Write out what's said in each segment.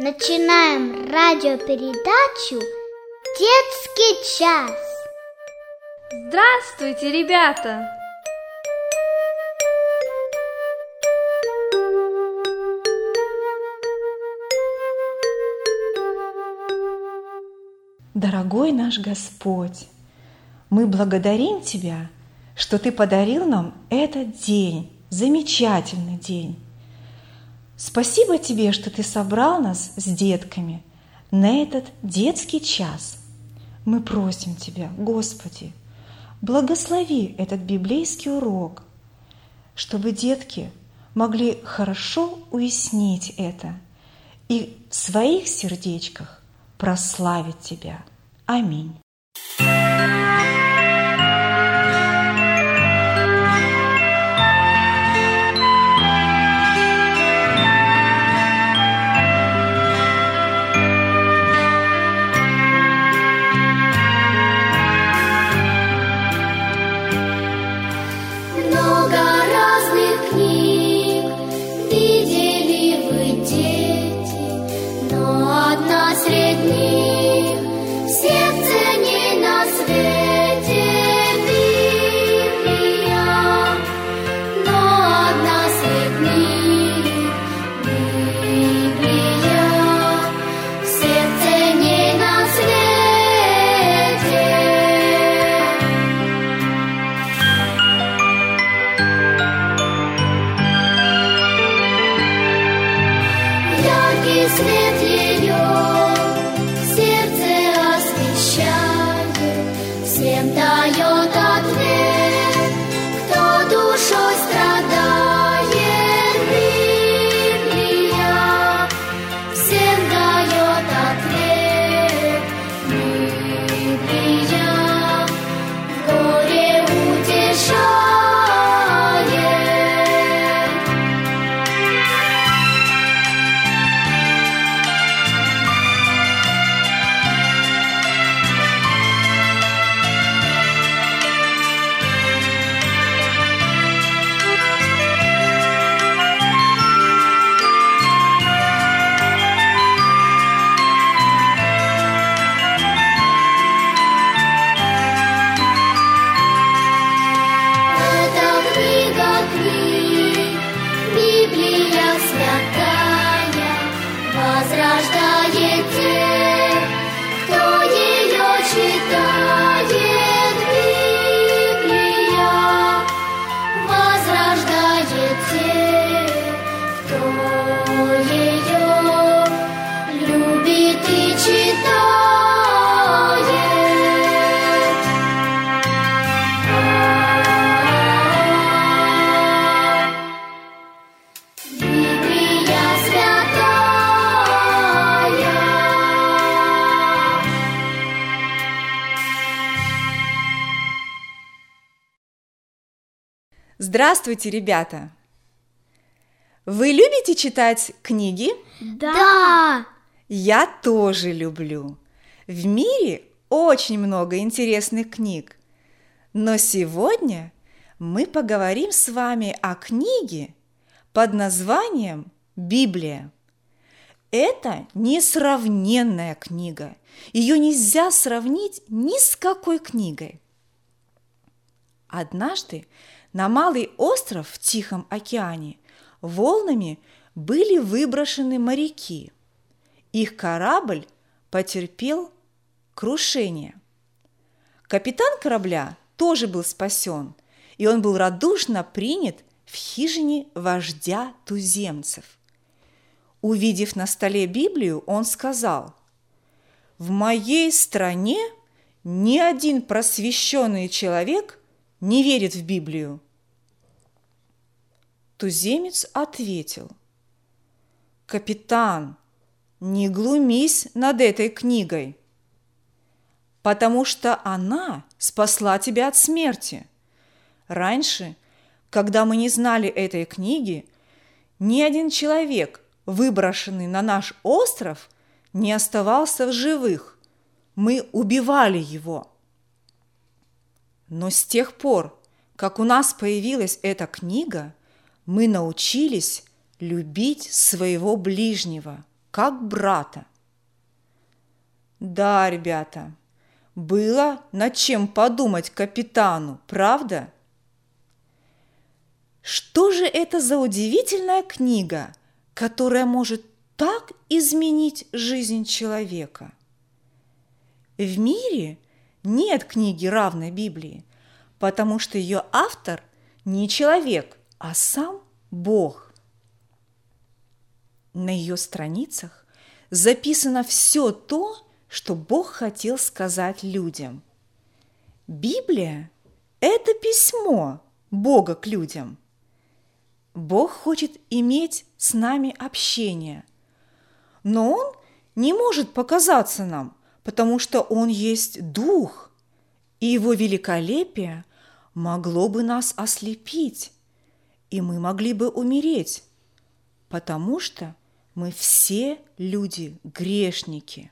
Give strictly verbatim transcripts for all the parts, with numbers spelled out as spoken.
Начинаем радиопередачу «Детский час». Здравствуйте, ребята! Дорогой наш Господь, мы благодарим Тебя, что Ты подарил нам этот день, замечательный день. Спасибо Тебе, что Ты собрал нас с детками на этот детский час. Мы просим Тебя, Господи, благослови этот библейский урок, чтобы детки могли хорошо уяснить это и в своих сердечках прославить Тебя. Аминь. Свет ее в сердце освещает, всем дает ответ, кто душой страдает. Библия всем дает ответ. Библия в горе утешает. Возрождает тех, кто ее читает. Библия возрождает тех, кто ее любит и читает. Здравствуйте, ребята! Вы любите читать книги? Да! Я тоже люблю. В мире очень много интересных книг. Но сегодня мы поговорим с вами о книге под названием «Библия». Это несравненная книга. Ее нельзя сравнить ни с какой книгой. Однажды на малый остров в Тихом океане волнами были выброшены моряки. Их корабль потерпел крушение. Капитан корабля тоже был спасен, и он был радушно принят в хижине вождя туземцев. Увидев на столе Библию, он сказал: «В моей стране ни один просвещенный человек не верит в Библию». Туземец ответил: «Капитан, не глумись над этой книгой, потому что она спасла тебя от смерти. Раньше, когда мы не знали этой книги, ни один человек, выброшенный на наш остров, не оставался в живых. Мы убивали его. Но с тех пор, как у нас появилась эта книга, мы научились любить своего ближнего. как брата. Да, ребята, было над чем подумать капитану, правда? Что же это за удивительная книга, которая может так изменить жизнь человека? В мире нет книги, равной Библии, потому что ее автор не человек, а сам Бог. На ее страницах записано все то, что Бог хотел сказать людям. Библия – это письмо Бога к людям. Бог хочет иметь с нами общение, но Он не может показаться нам, потому что Он есть Дух, и Его великолепие могло бы нас ослепить, и мы могли бы умереть, потому что мы все люди грешники.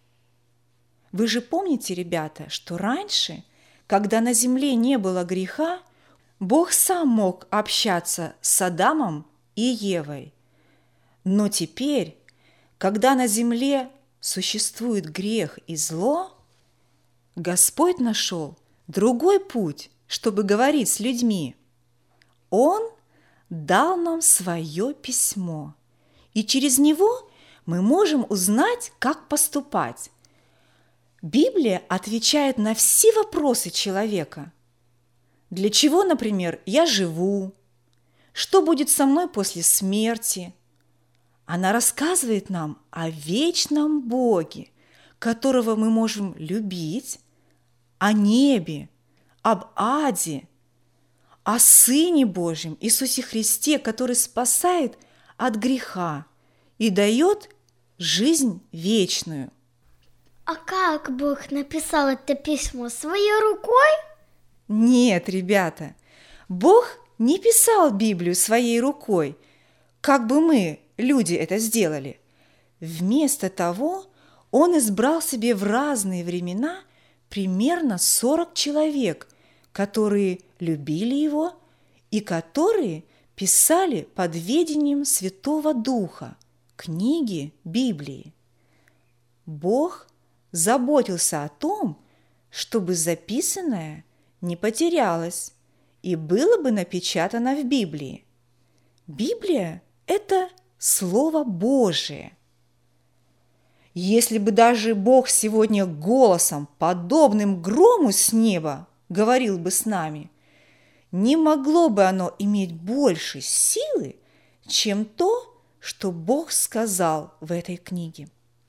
Вы же помните, ребята, что раньше, когда на земле не было греха, Бог сам мог общаться с Адамом и Евой. Но теперь, когда на земле существует грех и зло, Господь нашел другой путь, чтобы говорить с людьми. Он дал нам свое письмо, и через него мы можем узнать, как поступать. Библия отвечает на все вопросы человека. Для чего, например, я живу? Что будет со мной после смерти? Она рассказывает нам о вечном Боге, которого мы можем любить, о небе, об аде, о Сыне Божьем, Иисусе Христе, который спасает от греха и дает жизнь вечную. А как Бог написал это письмо? Своей рукой? Нет, ребята, Бог не писал Библию своей рукой, как бы мы, люди, это сделали. Вместо того, Он избрал себе в разные времена примерно сорок человек, которые любили Его и которые писали под ведением Святого Духа книги Библии. Бог заботился о том, чтобы записанное не потерялось и было бы напечатано в Библии. Библия – это Слово Божие. Если бы даже Бог сегодня голосом, подобным грому с неба, говорил бы с нами, не могло бы оно иметь больше силы, чем то, что Бог сказал в этой книге.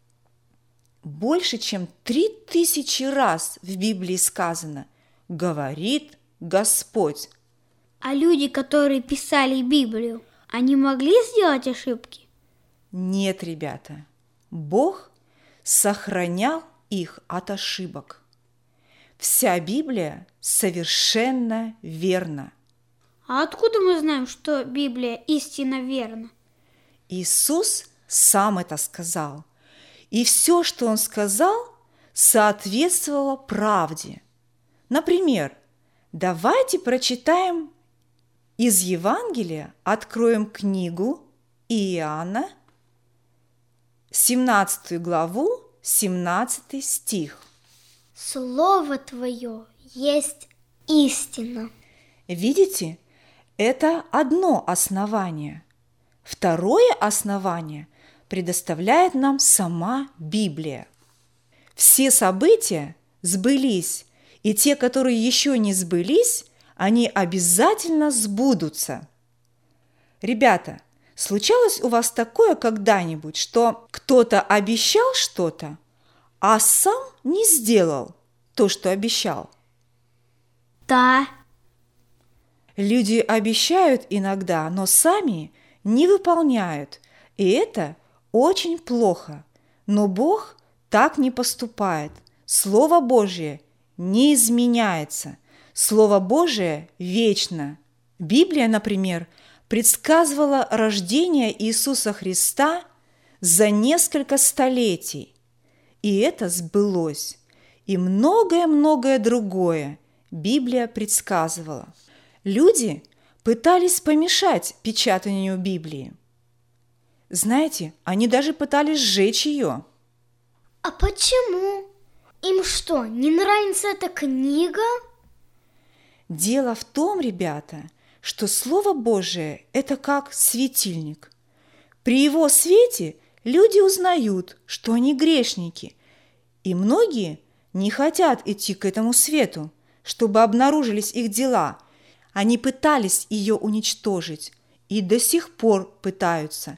Больше, чем три тысячи раз в Библии сказано «говорит Господь». А люди, которые писали Библию, они могли сделать ошибки? Нет, ребята, Бог сохранял их от ошибок. Вся Библия совершенно верна. А откуда мы знаем, что Библия истинно верна? Иисус сам это сказал. И все, что Он сказал, соответствовало правде. Например, давайте прочитаем из Евангелия, откроем книгу Иоанна, семнадцатую главу, семнадцатый стих. Слово Твое есть истина. Видите, это одно основание. Второе основание предоставляет нам сама Библия. Все события сбылись, и те, которые еще не сбылись, они обязательно сбудутся. Ребята, случалось у вас такое когда-нибудь, что кто-то обещал что-то, а сам не сделал то, что обещал? Да. Люди обещают иногда, но сами не выполняют, и это очень плохо. Но Бог так не поступает. Слово Божье не изменяется. Слово Божие вечно. Библия, например, предсказывала рождение Иисуса Христа за несколько столетий. И это сбылось. И многое-многое другое Библия предсказывала. Люди пытались помешать печатанию Библии. Знаете, они даже пытались сжечь ее. А почему? Им что, не нравится эта книга? Дело в том, ребята, что Слово Божие – это как светильник. При его свете люди узнают, что они грешники, и многие не хотят идти к этому свету, чтобы обнаружились их дела. Они пытались ее уничтожить и до сих пор пытаются.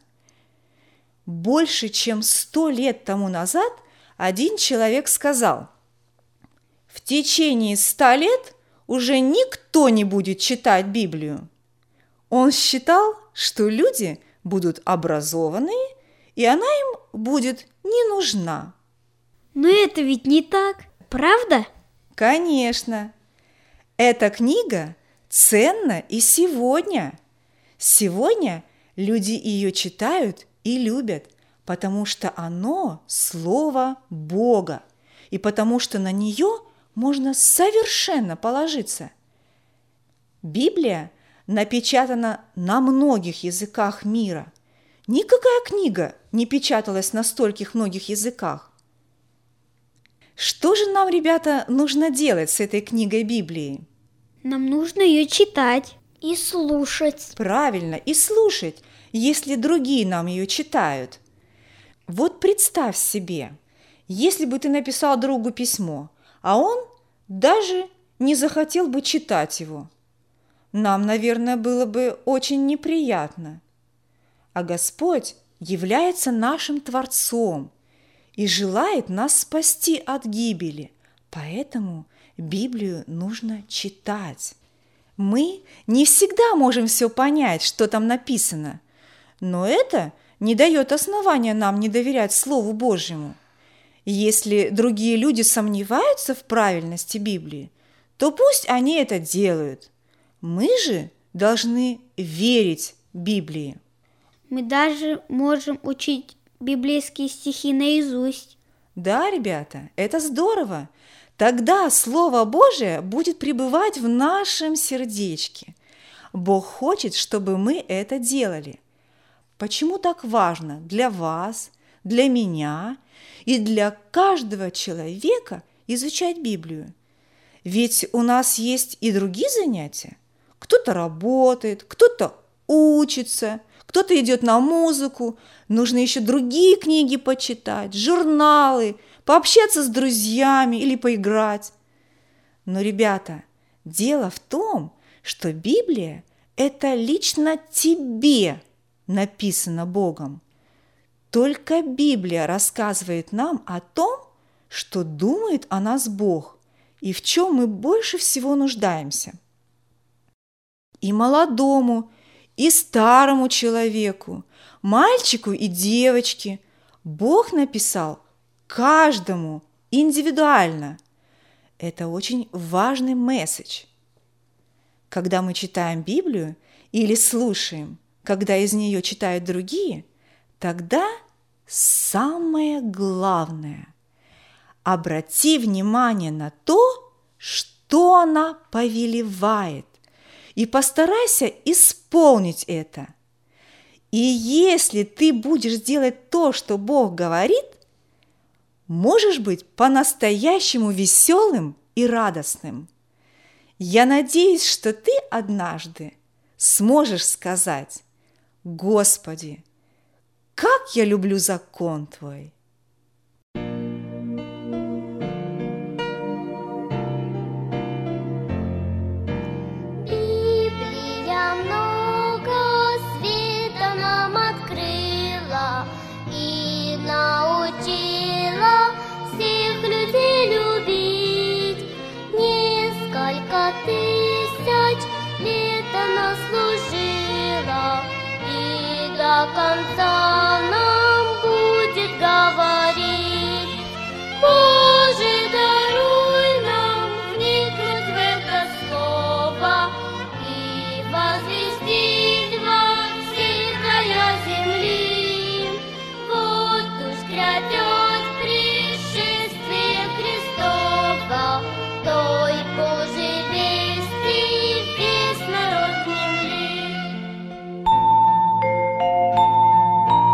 Больше чем сто лет тому назад один человек сказал: «В течение ста лет уже никто не будет читать Библию». Он считал, что люди будут образованные, и она им будет не нужна. Но это ведь не так, правда? Конечно. Эта книга ценна и сегодня. Сегодня люди ее читают и любят, потому что оно Слово Бога, и потому что на нее можно совершенно положиться. Библия напечатана на многих языках мира. Никакая книга не печаталась на стольких многих языках. Что же нам, ребята, нужно делать с этой книгой Библии? Нам нужно ее читать и слушать. Правильно, и слушать, если другие нам ее читают. Вот представь себе, если бы ты написал другу письмо, а он даже не захотел бы читать его. Нам, наверное, было бы очень неприятно. А Господь является нашим Творцом и желает нас спасти от гибели, поэтому Библию нужно читать. Мы не всегда можем все понять, что там написано, но это не дает основания нам не доверять Слову Божьему. Если другие люди сомневаются в правильности Библии, то пусть они это делают. Мы же должны верить Библии. Мы даже можем учить библейские стихи наизусть. Да, ребята, это здорово. Тогда Слово Божие будет пребывать в нашем сердечке. Бог хочет, чтобы мы это делали. Почему так важно для вас, для меня и для каждого человека изучать Библию? Ведь у нас есть и другие занятия. Кто-то работает, кто-то учится, кто-то идет на музыку. Нужно еще другие книги почитать, журналы, пообщаться с друзьями или поиграть. Но, ребята, дело в том, что Библия – это лично тебе написано Богом. Только Библия рассказывает нам о том, что думает о нас Бог и в чем мы больше всего нуждаемся. И молодому, и старому человеку, мальчику и девочке Бог написал каждому индивидуально. Это очень важный месседж. Когда мы читаем Библию или слушаем, когда из нее читают другие, тогда самое главное – обрати внимание на то, что она повелевает, и постарайся исполнить это. И если ты будешь делать то, что Бог говорит, можешь быть по-настоящему веселым и радостным. Я надеюсь, что ты однажды сможешь сказать: «Господи, как я люблю закон Твой!» Библия много света нам открыла и научила всех людей любить. Несколько тысяч лет она служила и до конца нам будет говорить: Боже, даруй нам вникнуть в это слово и возвестить во все края земли. Вот уж грядет пришествие Христово, той Божьей вести весь народ земли.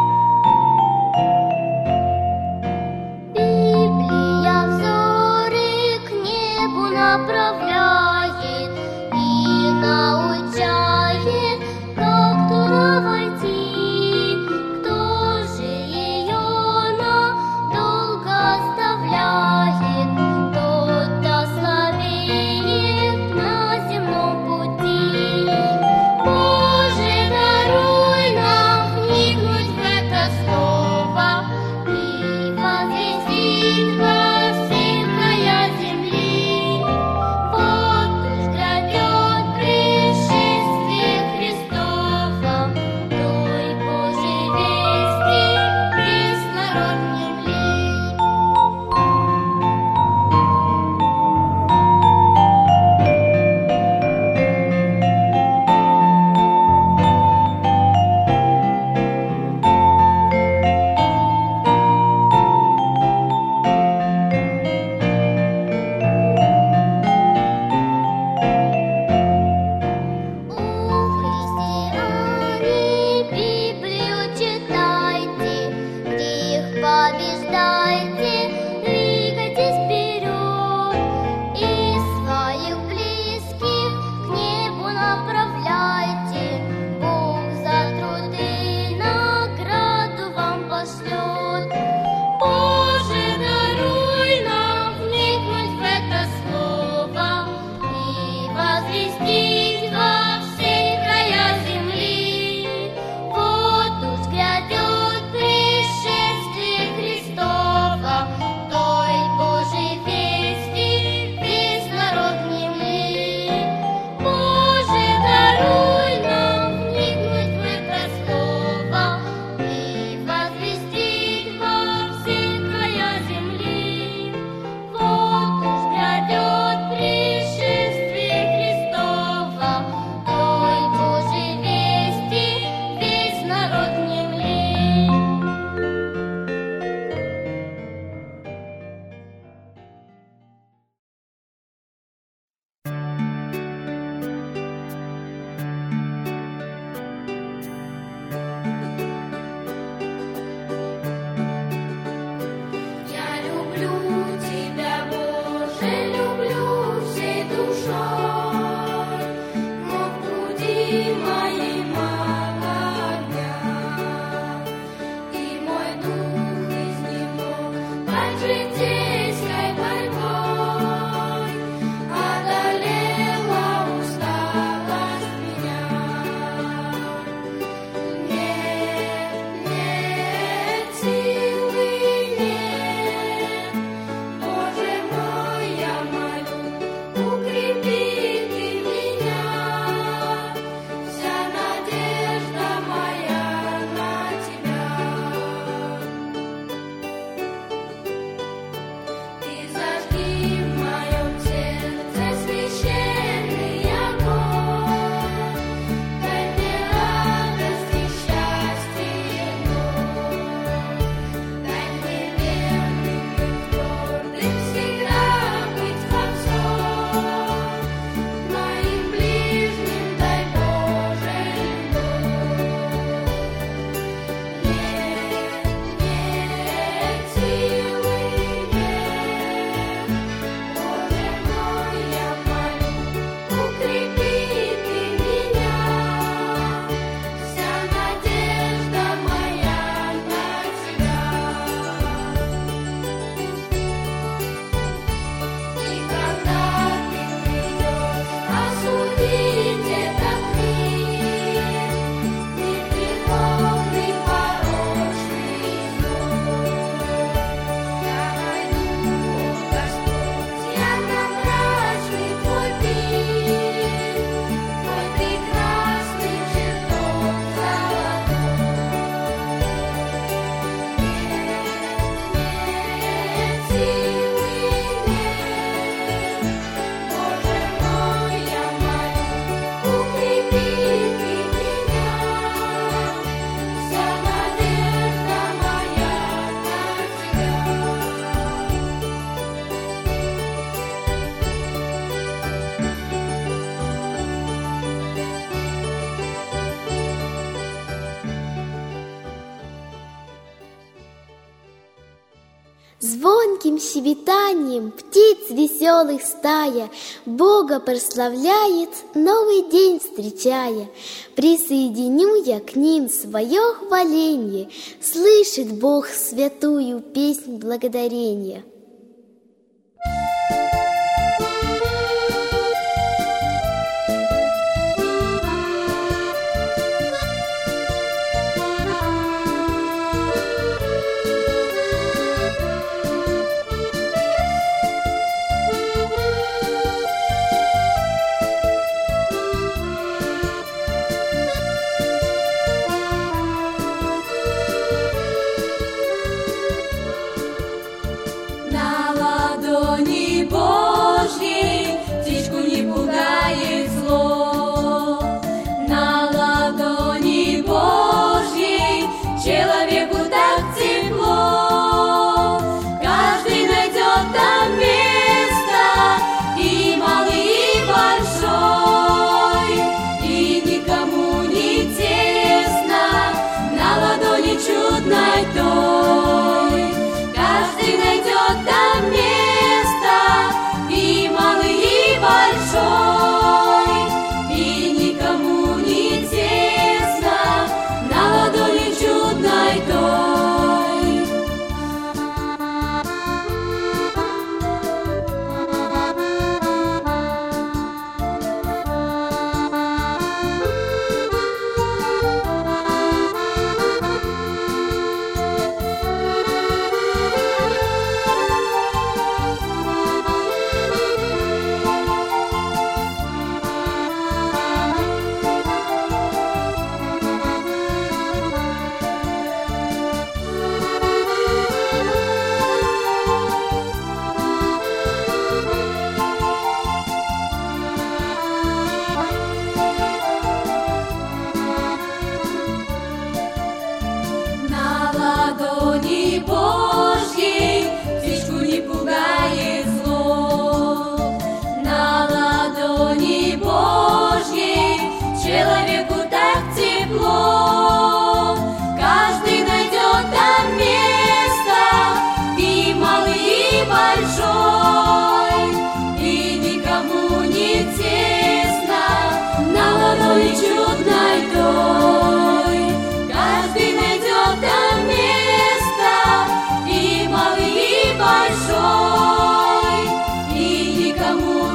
Звонким щебетанием птиц веселых стая Бога прославляет, новый день встречая. Присоединю я к ним свое хваленье, слышит Бог святую песнь благодарения.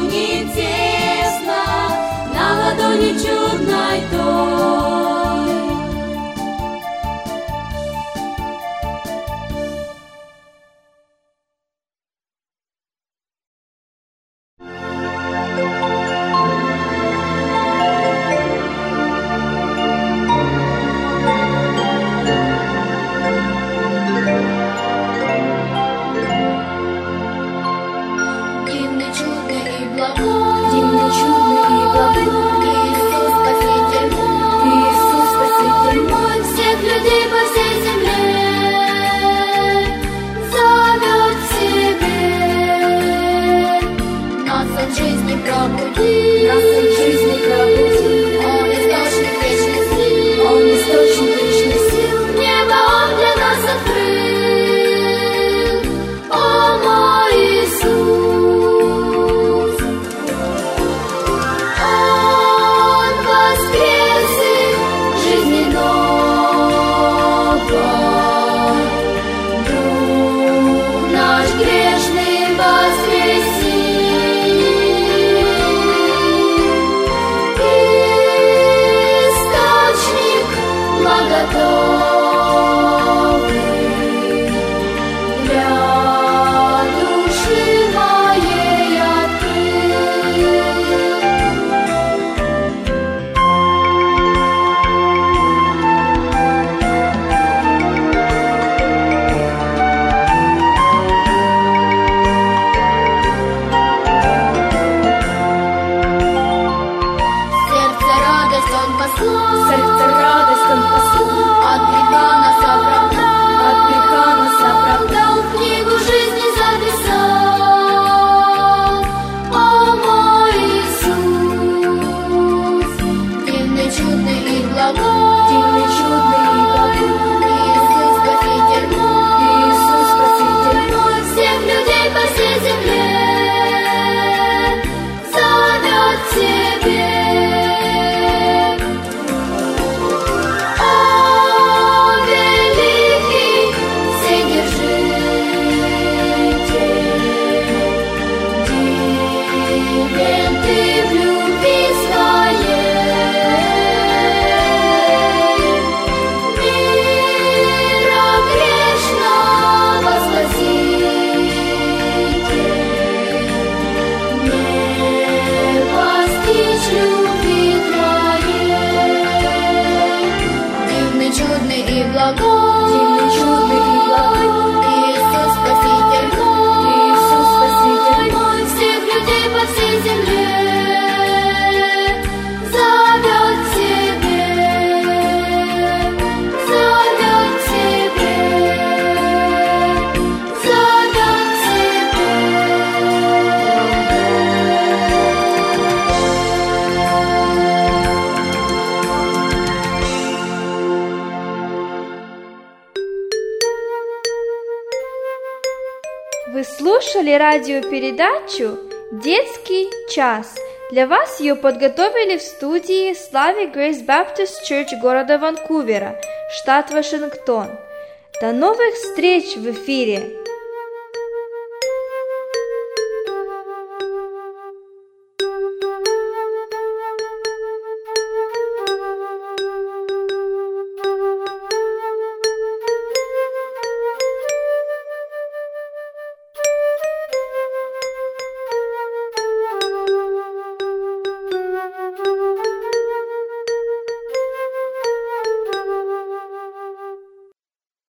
Чудной той. благой, дивный, чудный и благой, Иисус Спаситель мой, Иисус Спаситель мой, всех людей по всей земле зовет к себе, зовет к себе, зовет к себе. Вы слушали радиопередачу «Детский час». Для вас ее подготовили в студии Slavic Grace Baptist Church города Ванкувера, штат Вашингтон. До новых встреч в эфире!